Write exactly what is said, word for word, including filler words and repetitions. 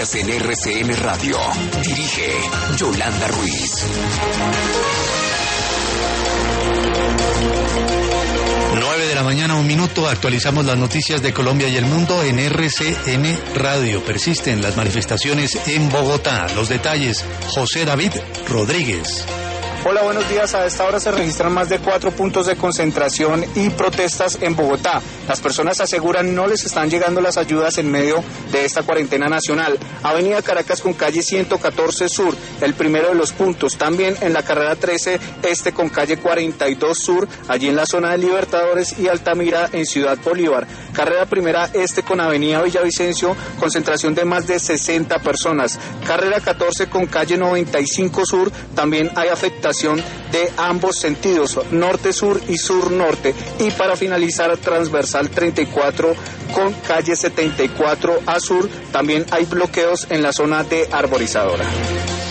En R C N Radio. Dirige Yolanda Ruiz. nueve de la mañana, un minuto. Actualizamos las noticias de Colombia y el mundo en R C N Radio. Persisten las manifestaciones en Bogotá. Los detalles, José David Rodríguez. Hola, buenos días. A esta hora se registran más de cuatro puntos de concentración y protestas en Bogotá. Las personas aseguran no les están llegando las ayudas en medio de esta cuarentena nacional. Avenida Caracas con calle ciento catorce Sur, el primero de los puntos. También en la carrera trece Este con calle cuarenta y dos Sur, allí en la zona de Libertadores, y Altamira en Ciudad Bolívar. Carrera primera Este con avenida Villavicencio, concentración de más de sesenta personas. Carrera catorce con calle noventa y cinco Sur, también hay afectación de ambos sentidos, norte-sur y sur-norte. Y para finalizar, transversal treinta y cuatro con calle setenta y cuatro a sur, también hay bloqueos en la zona de Arborizadora.